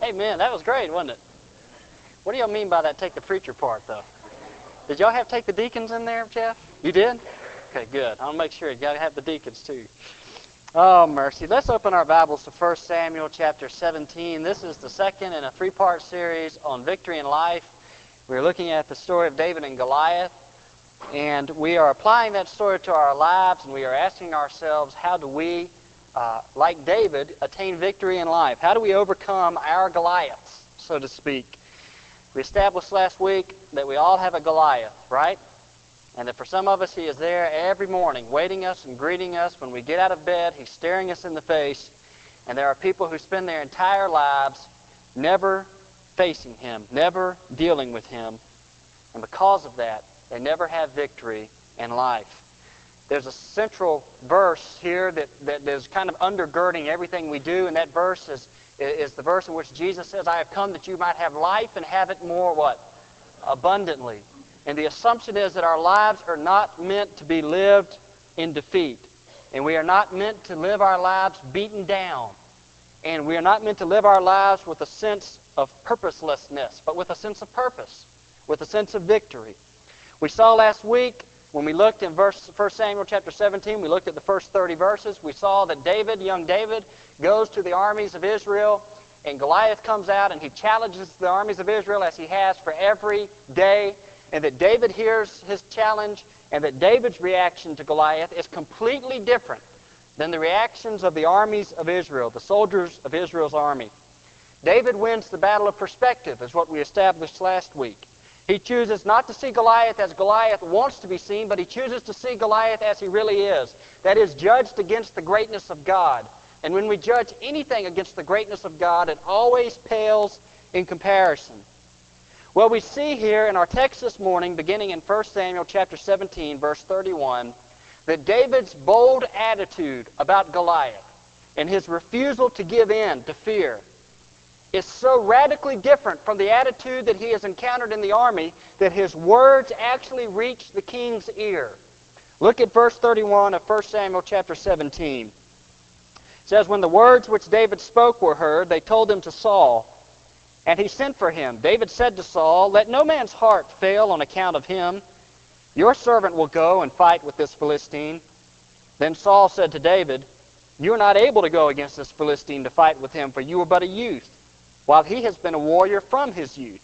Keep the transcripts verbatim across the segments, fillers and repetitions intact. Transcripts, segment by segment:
Amen. That was great, wasn't it? What do y'all mean by that take the preacher part, though? Did y'all have take the deacons in there, Jeff? You did? Okay, good. I'll make sure you got to have the deacons, too. Oh, mercy. Let's open our Bibles to First Samuel chapter seventeen. This is the second in a three-part series on victory in life. We're looking at the story of David and Goliath, and we are applying that story to our lives, and we are asking ourselves, how do we, uh, like David, attain victory in life? How do we overcome our Goliaths, so to speak? We established last week that we all have a Goliath, right? And that for some of us, he is there every morning, waiting us and greeting us. When we get out of bed, he's staring us in the face. And there are people who spend their entire lives never facing him, never dealing with him. And because of that, they never have victory in life. There's a central verse here that, that is kind of undergirding everything we do, and that verse is, is the verse in which Jesus says, I have come that you might have life and have it more, what? Abundantly. And the assumption is that our lives are not meant to be lived in defeat. And we are not meant to live our lives beaten down. And we are not meant to live our lives with a sense of purposelessness, but with a sense of purpose, with a sense of victory. We saw last week, when we looked in verse, First Samuel chapter seventeen, we looked at the first thirty verses. We saw that David, young David, goes to the armies of Israel, and Goliath comes out and he challenges the armies of Israel as he has for every day. And that David hears his challenge, and that David's reaction to Goliath is completely different than the reactions of the armies of Israel, the soldiers of Israel's army. David wins the battle of perspective, is what we established last week. He chooses not to see Goliath as Goliath wants to be seen, but he chooses to see Goliath as he really is. That is, judged against the greatness of God. And when we judge anything against the greatness of God, it always pales in comparison. Well, we see here in our text this morning, beginning in First Samuel chapter seventeen, verse thirty-one, that David's bold attitude about Goliath and his refusal to give in to fear is so radically different from the attitude that he has encountered in the army that his words actually reach the king's ear. Look at verse thirty-one of First Samuel chapter seventeen. It says, when the words which David spoke were heard, they told them to Saul, and he sent for him. David said to Saul, let no man's heart fail on account of him. Your servant will go and fight with this Philistine. Then Saul said to David, you are not able to go against this Philistine to fight with him, for you are but a youth, while he has been a warrior from his youth.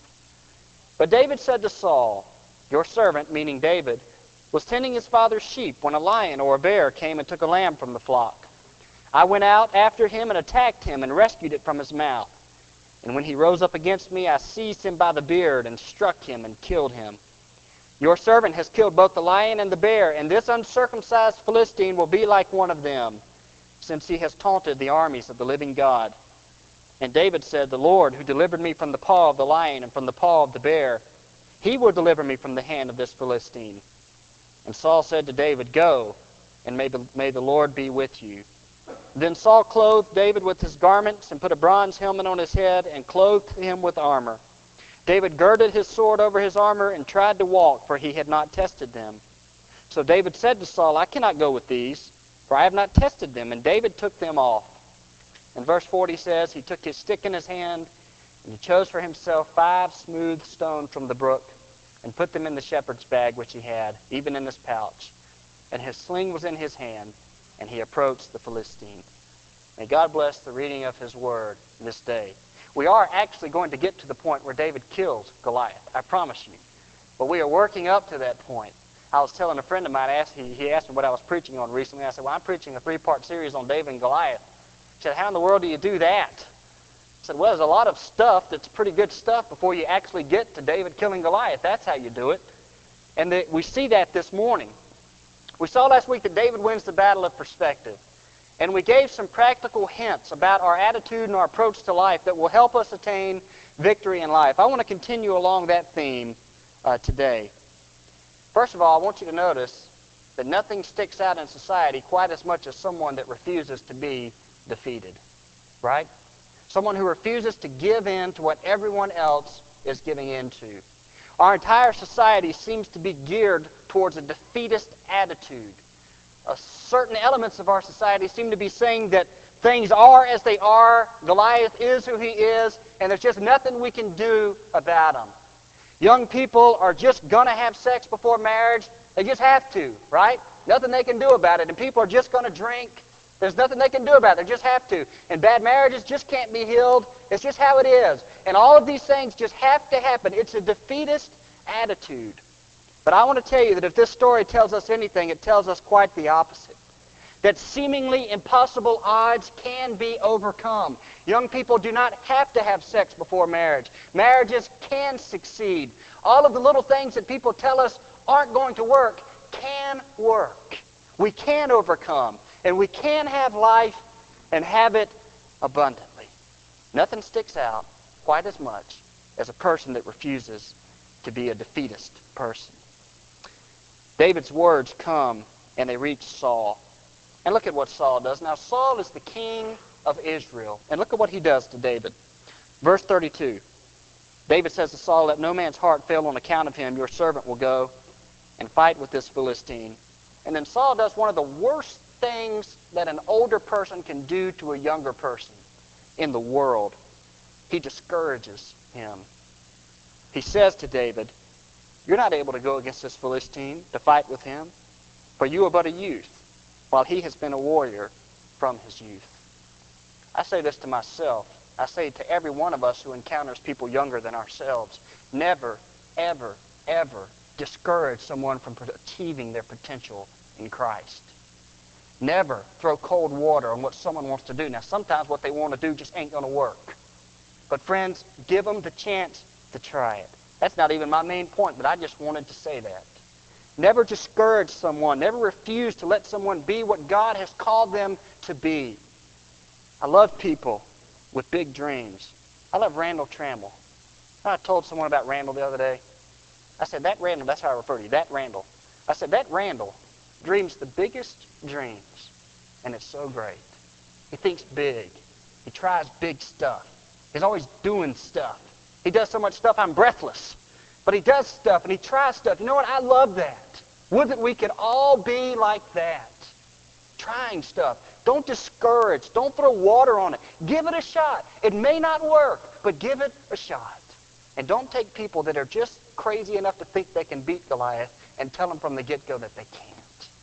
But David said to Saul, your servant, meaning David, was tending his father's sheep when a lion or a bear came and took a lamb from the flock. I went out after him and attacked him and rescued it from his mouth. And when he rose up against me, I seized him by the beard and struck him and killed him. Your servant has killed both the lion and the bear, and this uncircumcised Philistine will be like one of them, since he has taunted the armies of the living God. And David said, the Lord, who delivered me from the paw of the lion and from the paw of the bear, he will deliver me from the hand of this Philistine. And Saul said to David, go, and may the, may the Lord be with you. Then Saul clothed David with his garments and put a bronze helmet on his head and clothed him with armor. David girded his sword over his armor and tried to walk, for he had not tested them. So David said to Saul, I cannot go with these, for I have not tested them. And David took them off. And verse forty says, he took his stick in his hand, and he chose for himself five smooth stones from the brook, and put them in the shepherd's bag which he had, even in his pouch. And his sling was in his hand, and he approached the Philistine. May God bless the reading of his word this day. We are actually going to get to the point where David kills Goliath, I promise you. But we are working up to that point. I was telling a friend of mine, asked, he, he asked me what I was preaching on recently. I said, well, I'm preaching a three-part series on David and Goliath. He said, how in the world do you do that? I said, well, there's a lot of stuff that's pretty good stuff before you actually get to David killing Goliath. That's how you do it. And the, we see that this morning. We saw last week that David wins the battle of perspective. And we gave some practical hints about our attitude and our approach to life that will help us attain victory in life. I want to continue along that theme uh, today. First of all, I want you to notice that nothing sticks out in society quite as much as someone that refuses to be defeated. Right? Someone who refuses to give in to what everyone else is giving in to. Our entire society seems to be geared towards a defeatist attitude. Uh, certain elements of our society seem to be saying that Things are as they are. Goliath is who he is, and there's just nothing we can do about him. Young people are just going to have sex before marriage. They just have to, right? Nothing they can do about it. And people are just going to drink. There's nothing they can do about it. They just have to. And bad marriages just can't be healed. It's just how it is. And all of these things just have to happen. It's a defeatist attitude. But I want to tell you that if this story tells us anything, it tells us quite the opposite. That seemingly impossible odds can be overcome. Young people do not have to have sex before marriage. Marriages can succeed. All of the little things that people tell us aren't going to work can work. We can overcome, and we can have life and have it abundantly. Nothing sticks out quite as much as a person that refuses to be a defeatist person. David's words come and they reach Saul. And look at what Saul does. Now, Saul is the king of Israel. And look at what he does to David. Verse thirty-two. David says to Saul, "Let no man's heart fail on account of him. Your servant will go and fight with this Philistine." And then Saul does one of the worst things that an older person can do to a younger person in the world. He discourages him. He says to David, "You're not able to go against this Philistine to fight with him, for you are but a youth, while he has been a warrior from his youth." I say this to myself. I say it to every one of us who encounters people younger than ourselves. Never, ever, ever discourage someone from achieving their potential in Christ. Never throw cold water on what someone wants to do. Now, sometimes what they want to do just ain't going to work. But friends, give them the chance to try it. That's not even my main point, but I just wanted to say that. Never discourage someone. Never refuse to let someone be what God has called them to be. I love people with big dreams. I love Randall Trammell. I told someone about Randall the other day. I said, that Randall, that's how I refer to you, that Randall. I said, that Randall dreams the biggest dreams, and it's so great. He thinks big. He tries big stuff. He's always doing stuff. He does so much stuff, I'm breathless. But he does stuff, and he tries stuff. You know what? I love that. Would that we could all be like that. Trying stuff. Don't discourage. Don't throw water on it. Give it a shot. It may not work, but give it a shot. And don't take people that are just crazy enough to think they can beat Goliath and tell them from the get-go that they can't.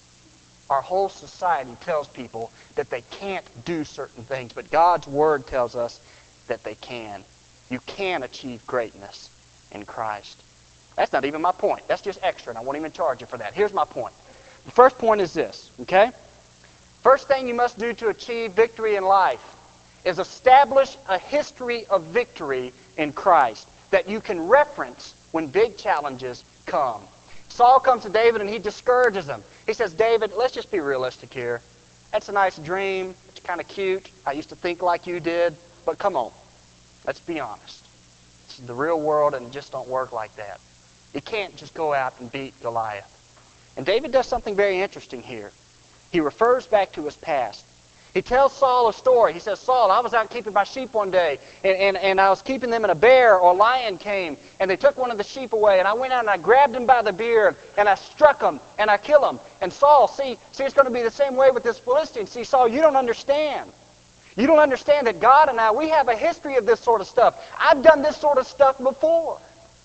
Our whole society tells people that they can't do certain things, but God's Word tells us that they can. You can achieve greatness in Christ. That's not even my point. That's just extra, and I won't even charge you for that. Here's my point. The first point is this, okay? First thing you must do to achieve victory in life is establish a history of victory in Christ that you can reference when big challenges come. Saul comes to David and he discourages him. He says, David, let's just be realistic here. That's a nice dream. It's kind of cute. I used to think like you did. But come on. Let's be honest. This is the real world and it just don't work like that. You can't just go out and beat Goliath. And David does something very interesting here. He refers back to his past. He tells Saul a story. He says, Saul, I was out keeping my sheep one day, and, and, and I was keeping them, and a bear or a lion came, and they took one of the sheep away, and I went out and I grabbed him by the beard, and I struck him, and I killed him. And Saul, see, see, it's going to be the same way with this Philistine. See, Saul, you don't understand. You don't understand that God and I, we have a history of this sort of stuff. I've done this sort of stuff before.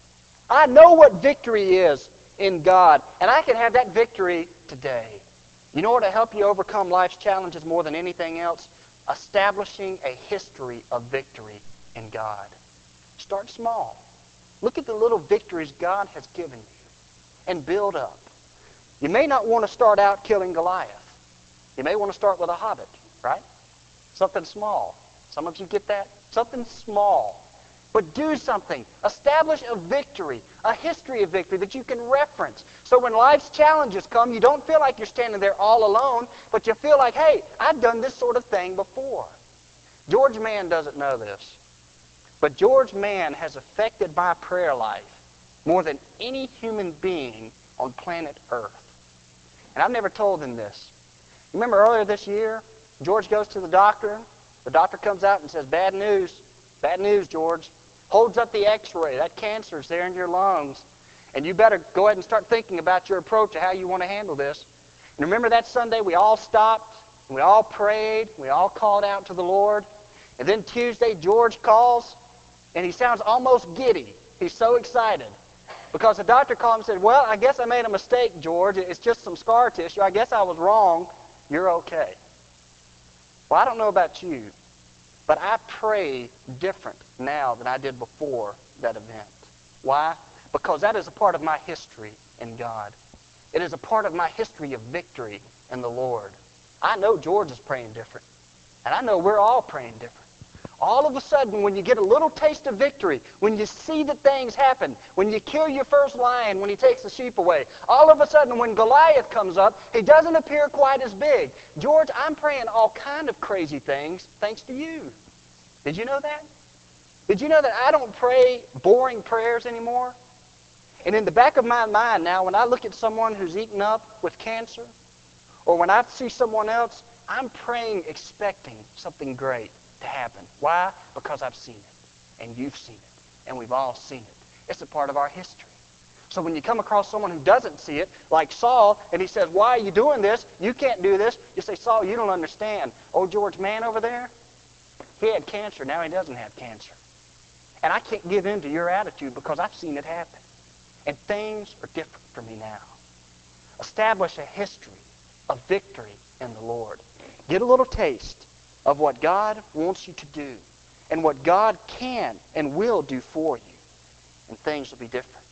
I know what victory is in God, and I can have that victory today. You know what will help you overcome life's challenges more than anything else? Establishing a history of victory in God. Start small. Look at the little victories God has given you and build up. You may not want to start out killing Goliath. You may want to start with a hobbit, right? Something small. Some of you get that? Something small. But do something. Establish a victory, a history of victory that you can reference. So when life's challenges come, you don't feel like you're standing there all alone, but you feel like, hey, I've done this sort of thing before. George Mann doesn't know this, but George Mann has affected my prayer life more than any human being on planet Earth. And I've never told him this. You remember earlier this year, George goes to the doctor. The doctor comes out and says, bad news. Bad news, George. Holds up the x-ray. That cancer's there in your lungs. And you better go ahead and start thinking about your approach to how you want to handle this. And remember that Sunday we all stopped We all prayed. We all called out to the Lord. And then Tuesday, George calls, and he sounds almost giddy. He's so excited. Because the doctor called him and said, well, I guess I made a mistake, George. It's just some scar tissue. I guess I was wrong. You're okay. Well, I don't know about you, but I pray different now than I did before that event. Why? Because that is a part of my history in God. It is a part of my history of victory in the Lord. I know George is praying different, and I know we're all praying different. All of a sudden, when you get a little taste of victory, when you see that things happen, when you kill your first lion, when he takes the sheep away, all of a sudden when Goliath comes up, he doesn't appear quite as big. George, I'm praying all kind of crazy things thanks to you. Did you know that? Did you know that I don't pray boring prayers anymore? And in the back of my mind now, when I look at someone who's eaten up with cancer, or when I see someone else, I'm praying expecting something great to happen. Why? Because I've seen it, and you've seen it, and we've all seen it. It's a part of our history. So when you come across someone who doesn't see it, like Saul, and he says, why are you doing this? You can't do this. You say, Saul, you don't understand. Old George Mann over there, he had cancer. Now he doesn't have cancer. And I can't give in to your attitude because I've seen it happen. And things are different for me now. Establish a history of victory in the Lord. Get a little taste of what God wants you to do and what God can and will do for you. And things will be different.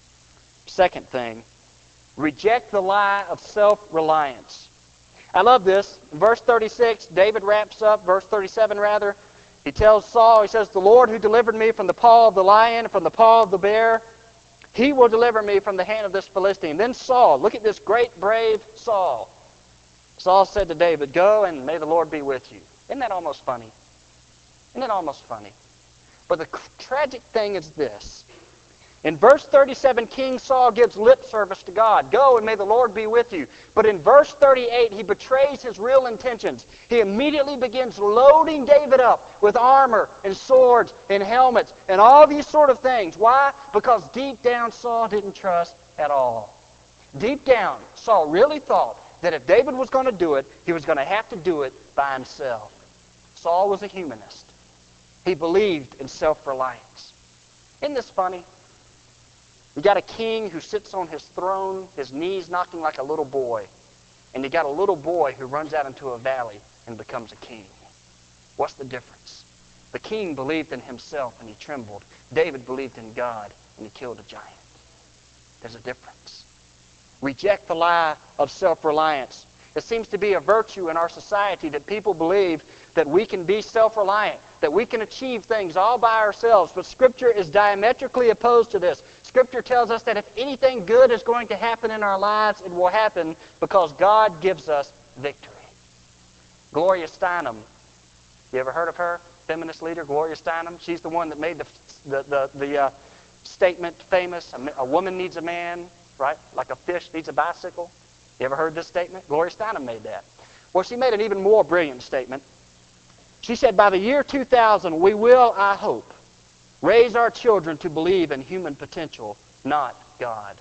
Second thing, reject the lie of self-reliance. I love this. In verse thirty-six, David wraps up, verse thirty-seven rather. He tells Saul, he says, the Lord who delivered me from the paw of the lion and from the paw of the bear, he will deliver me from the hand of this Philistine. Then Saul, look at this great, brave Saul. Saul said to David, go and may the Lord be with you. Isn't that almost funny? Isn't that almost funny? But the tragic thing is this. In verse thirty-seven, King Saul gives lip service to God. Go and may the Lord be with you. But in verse thirty-eight, he betrays his real intentions. He immediately begins loading David up with armor and swords and helmets and all these sort of things. Why? Because deep down, Saul didn't trust at all. Deep down, Saul really thought that if David was going to do it, he was going to have to do it by himself. Saul was a humanist. He believed in self-reliance. Isn't this funny? You got a king who sits on his throne, his knees knocking like a little boy. And you got a little boy who runs out into a valley and becomes a king. What's the difference? The king believed in himself and he trembled. David believed in God and he killed a giant. There's a difference. Reject the lie of self-reliance. It seems to be a virtue in our society that people believe that we can be self-reliant, that we can achieve things all by ourselves. But Scripture is diametrically opposed to this. Scripture tells us that if anything good is going to happen in our lives, it will happen because God gives us victory. Gloria Steinem, you ever heard of her? Feminist leader, Gloria Steinem. She's the one that made the, the, the, the uh, statement famous, a, a woman needs a man, right? Like a fish needs a bicycle. You ever heard this statement? Gloria Steinem made that. Well, she made an even more brilliant statement. She said, by the year two thousand, we will, I hope, raise our children to believe in human potential, not God.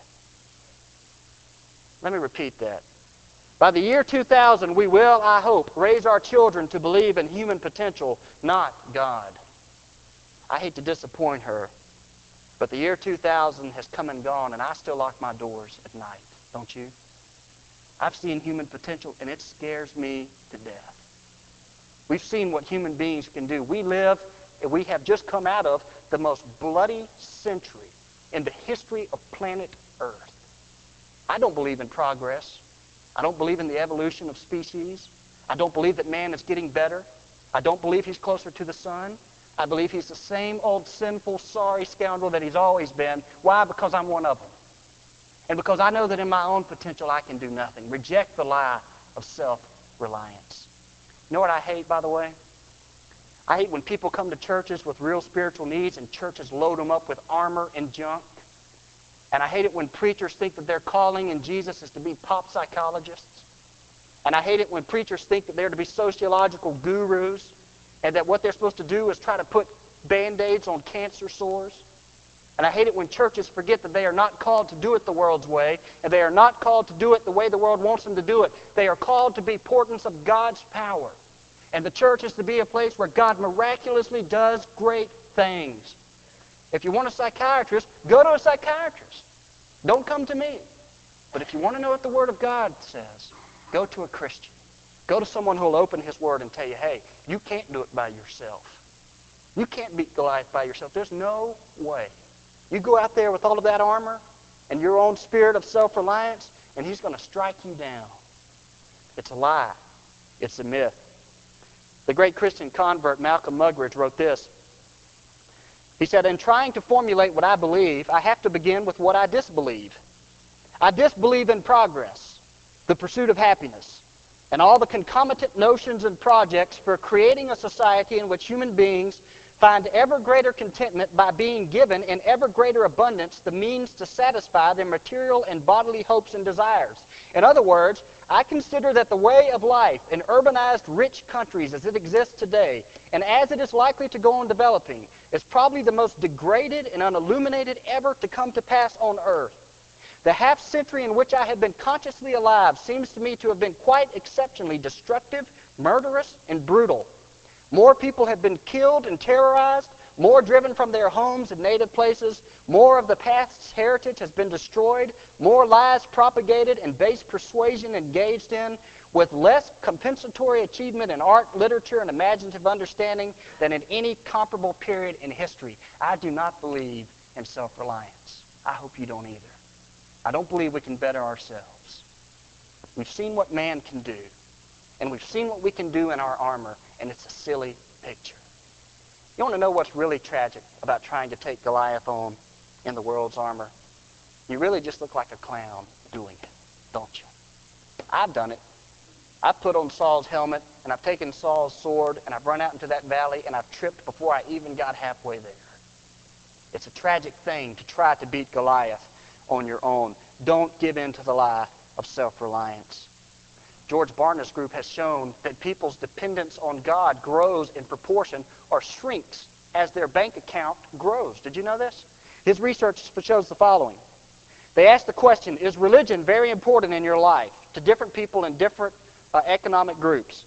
Let me repeat that. By the year two thousand, we will, I hope, raise our children to believe in human potential, not God. I hate to disappoint her, but the year two thousand has come and gone, and I still lock my doors at night, don't you? I've seen human potential, and it scares me to death. We've seen what human beings can do. We live, and we have just come out of the most bloody century in the history of planet Earth. I don't believe in progress. I don't believe in the evolution of species. I don't believe that man is getting better. I don't believe he's closer to the sun. I believe he's the same old sinful, sorry scoundrel that he's always been. Why? Because I'm one of them. And because I know that in my own potential I can do nothing. Reject the lie of self-reliance. You know what I hate, by the way? I hate when people come to churches with real spiritual needs and churches load them up with armor and junk. And I hate it when preachers think that their calling in Jesus is to be pop psychologists. And I hate it when preachers think that they're to be sociological gurus and that what they're supposed to do is try to put Band-Aids on cancer sores. And I hate it when churches forget that they are not called to do it the world's way, and they are not called to do it the way the world wants them to do it. They are called to be portents of God's power. And the church is to be a place where God miraculously does great things. If you want a psychiatrist, go to a psychiatrist. Don't come to me. But if you want to know what the Word of God says, go to a Christian. Go to someone who will open His Word and tell you, hey, you can't do it by yourself. You can't beat Goliath by yourself. There's no way. You go out there with all of that armor and your own spirit of self-reliance, and he's going to strike you down. It's a lie. It's a myth. The great Christian convert Malcolm Muggeridge wrote this. He said, in trying to formulate what I believe, I have to begin with what I disbelieve. I disbelieve in progress, the pursuit of happiness, and all the concomitant notions and projects for creating a society in which human beings find ever greater contentment by being given in ever greater abundance the means to satisfy their material and bodily hopes and desires. In other words, I consider that the way of life in urbanized rich countries as it exists today, and as it is likely to go on developing, is probably the most degraded and unilluminated ever to come to pass on earth. The half century in which I have been consciously alive seems to me to have been quite exceptionally destructive, murderous, and brutal. More people have been killed and terrorized, more driven from their homes and native places, more of the past's heritage has been destroyed, more lies propagated and base persuasion engaged in, with less compensatory achievement in art, literature, and imaginative understanding than in any comparable period in history. I do not believe in self-reliance. I hope you don't either. I don't believe we can better ourselves. We've seen what man can do, and we've seen what we can do in our armor, and it's a silly picture. You want to know what's really tragic about trying to take Goliath on in the world's armor? You really just look like a clown doing it, don't you? I've done it. I've put on Saul's helmet, and I've taken Saul's sword, and I've run out into that valley, and I've tripped before I even got halfway there. It's a tragic thing to try to beat Goliath on your own. Don't give in to the lie of self-reliance. George Barna's group has shown that people's dependence on God grows in proportion or shrinks as their bank account grows. Did you know this? His research shows the following. They asked the question, is religion very important in your life? To different people in different uh, economic groups.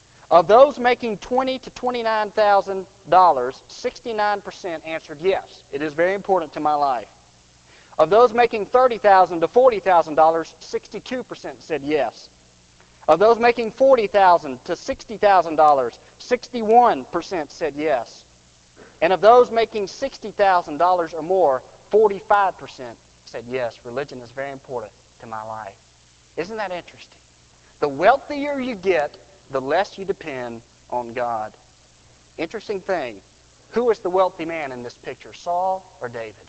Of those making twenty thousand to twenty-nine thousand dollars, sixty-nine percent answered yes, it is very important to my life. Of those making thirty thousand dollars to forty thousand dollars, sixty-two percent said yes. Of those making forty thousand dollars to sixty thousand dollars, sixty-one percent said yes. And of those making sixty thousand dollars or more, forty-five percent said yes, religion is very important to my life. Isn't that interesting? The wealthier you get, the less you depend on God. Interesting thing. Who is the wealthy man in this picture, Saul or David?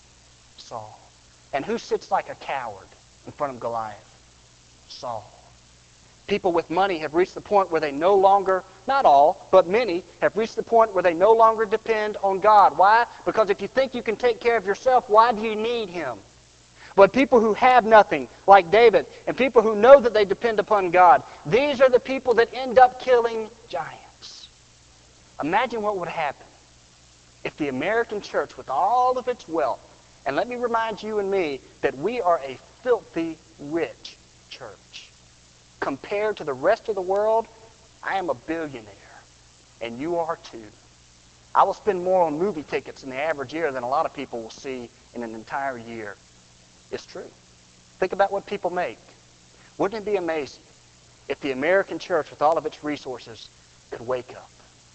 Saul. And who sits like a coward in front of Goliath? Saul. People with money have reached the point where they no longer, not all, but many, have reached the point where they no longer depend on God. Why? Because if you think you can take care of yourself, why do you need Him? But people who have nothing, like David, and people who know that they depend upon God, these are the people that end up killing giants. Imagine what would happen if the American church, with all of its wealth, and let me remind you and me that we are a filthy rich church. Compared to the rest of the world, I am a billionaire, and you are too. I will spend more on movie tickets in the average year than a lot of people will see in an entire year. It's true. Think about what people make. Wouldn't it be amazing if the American church, with all of its resources, could wake up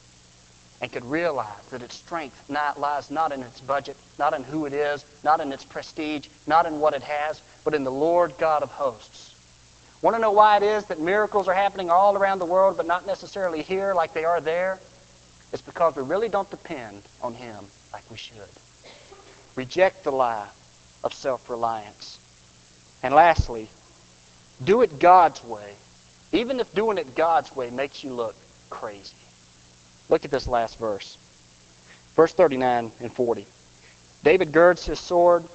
and could realize that its strength not, lies not in its budget, not in who it is, not in its prestige, not in what it has, but in the Lord God of hosts. Want to know why it is that miracles are happening all around the world, but not necessarily here like they are there? It's because we really don't depend on Him like we should. Reject the lie of self-reliance. And lastly, do it God's way, even if doing it God's way makes you look crazy. Look at this last verse. Verse thirty-nine and forty. David girds his sword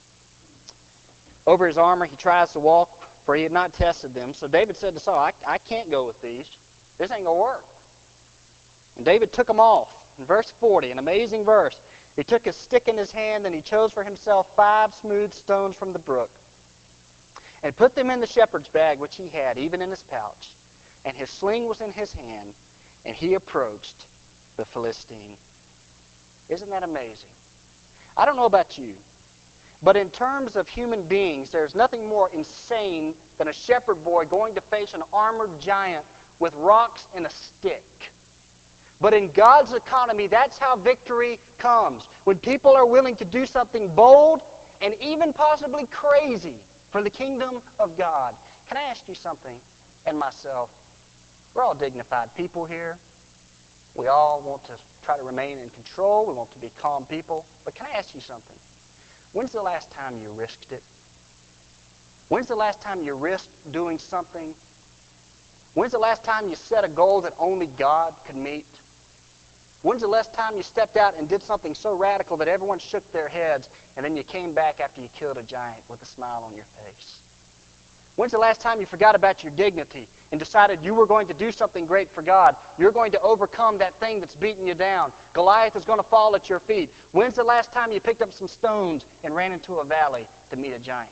over his armor. He tries to walk, for he had not tested them. So David said to Saul, I, I can't go with these. This ain't going to work. And David took them off. In verse forty, an amazing verse, He took his stick in his hand, and he chose for himself five smooth stones from the brook, and put them in the shepherd's bag which he had, even in his pouch. And his sling was in his hand, and he approached the Philistine. Isn't that amazing? I don't know about you, but in terms of human beings, there's nothing more insane than a shepherd boy going to face an armored giant with rocks and a stick. But in God's economy, that's how victory comes. When people are willing to do something bold and even possibly crazy for the kingdom of God. Can I ask you something, and myself? We're all dignified people here. We all want to try to remain in control. We want to be calm people. But can I ask you something? When's the last time you risked it? When's the last time you risked doing something? When's the last time you set a goal that only God could meet? When's the last time you stepped out and did something so radical that everyone shook their heads, and then you came back after you killed a giant with a smile on your face? When's the last time you forgot about your dignity and decided you were going to do something great for God? You're going to overcome that thing that's beating you down. Goliath is going to fall at your feet. When's the last time you picked up some stones and ran into a valley to meet a giant?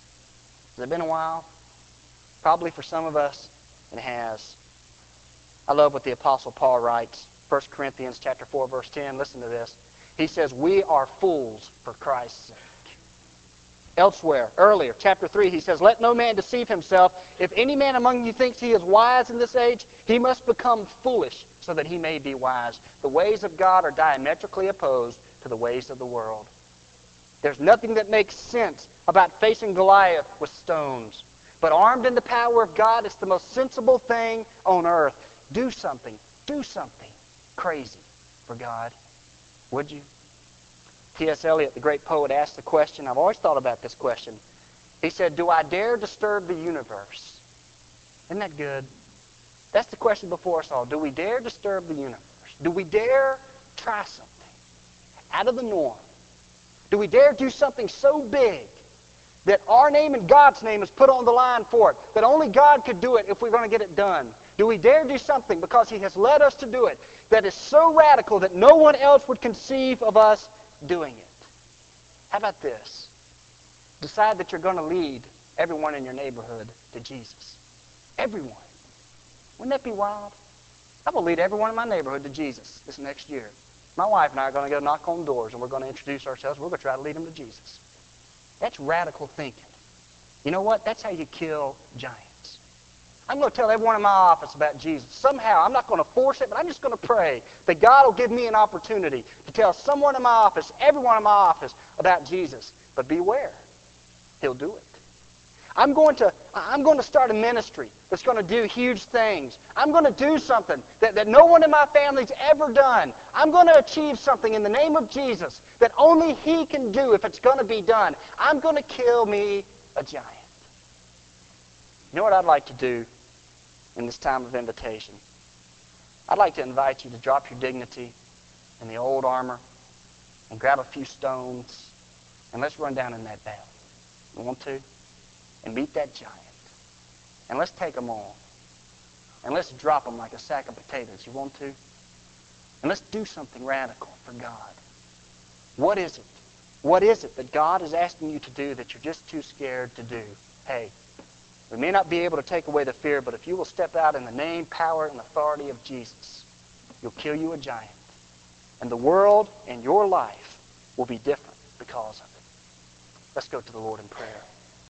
Has it been a while? Probably for some of us, it has. I love what the Apostle Paul writes. First Corinthians chapter four, verse ten. Listen to this. He says, we are fools for Christ's sake. Elsewhere, earlier, chapter three, he says, let no man deceive himself. If any man among you thinks he is wise in this age, he must become foolish so that he may be wise. The ways of God are diametrically opposed to the ways of the world. There's nothing that makes sense about facing Goliath with stones. But armed in the power of God, it's the most sensible thing on earth. Do something. Do something crazy for God. Would you? T S Eliot, the great poet, asked the question. I've always thought about this question. He said, do I dare disturb the universe? Isn't that good? That's the question before us all. Do we dare disturb the universe? Do we dare try something out of the norm? Do we dare do something so big that our name and God's name is put on the line for it, that only God could do it if we're going to get it done? Do we dare do something because he has led us to do it that is so radical that no one else would conceive of us doing it? How about this? Decide that you're going to lead everyone in your neighborhood to Jesus. Everyone. Wouldn't that be wild? I'm going to lead everyone in my neighborhood to Jesus this next year. My wife and I are going to go knock on doors, and we're going to introduce ourselves. We're going to try to lead them to Jesus. That's radical thinking. You know what? That's how you kill giants. I'm going to tell everyone in my office about Jesus. Somehow, I'm not going to force it, but I'm just going to pray that God will give me an opportunity to tell someone in my office, everyone in my office, about Jesus. But beware. He'll do it. I'm going to, I'm going to start a ministry that's going to do huge things. I'm going to do something that, that no one in my family's ever done. I'm going to achieve something in the name of Jesus that only he can do if it's going to be done. I'm going to kill me a giant. You know what I'd like to do in this time of invitation? I'd like to invite you to drop your dignity and the old armor and grab a few stones and let's run down in that valley. You want to? And meet that giant. And let's take them on. And let's drop them like a sack of potatoes. You want to? And let's do something radical for God. What is it? What is it that God is asking you to do that you're just too scared to do? Hey, we may not be able to take away the fear, but if you will step out in the name, power, and authority of Jesus, you'll kill you a giant. And the world and your life will be different because of it. Let's go to the Lord in prayer.